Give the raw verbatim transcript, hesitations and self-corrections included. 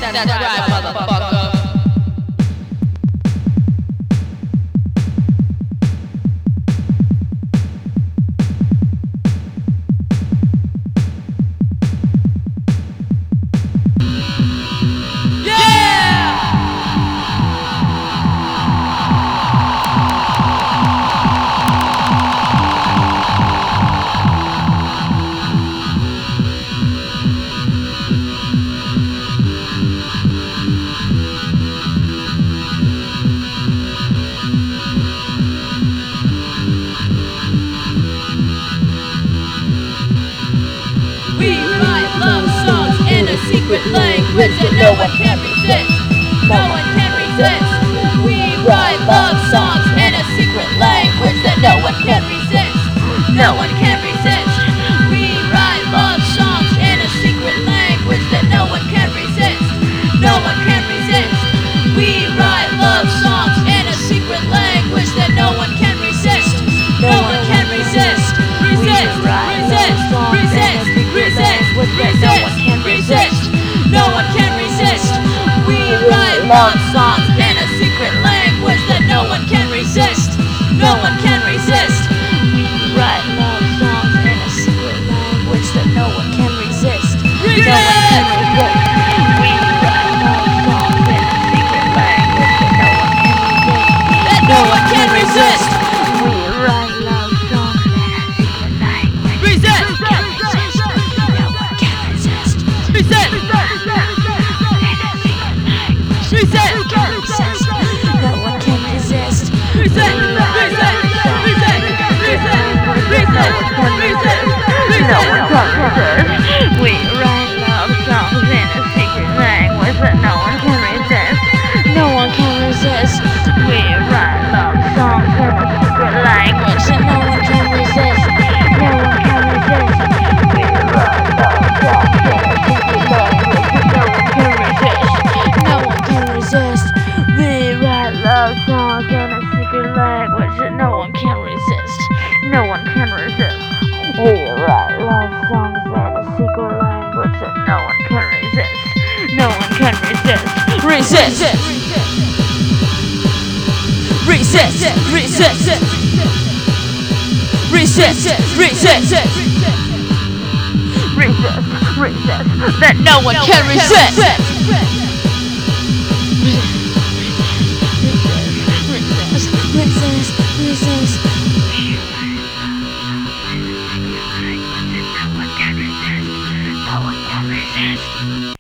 That's right, motherfucker. Secret language that no one can resist. No one can resist. We write love songs in a secret language that no one can resist. No one can resist. We write love songs in a secret language that no one can resist. No one can resist. We write love songs in a secret language that no one can resist. No one can resist. Resist. Resist. Resist. Resist. Resist. Resist. No one can resist. We write love songs in a secret language that no one can resist. No one can resist. We write love songs in a secret language that no one can resist. No one can resist. We write love songs in a secret language that no one can resist. We write love songs in a secret language. Resist. No one can resist. Resist. Resist! No one can resist. Resist! Resist! Resist! Resist! No one can resist. We write love songs in a secret language that no one can resist. No one can resist. We write love songs in a secret language that no one can resist. No one can resist. We write love songs in a secret language that no one can resist. No one can resist. We write love songs in a secret language that no one can resist. No one can resist. We write love songs in a secret language that no one can resist. No one can resist. Resist. Resist. Resist. Resist. Resist. Resist. Resist. That no one can resist. Resist, resist. No one can resist. No one can resist.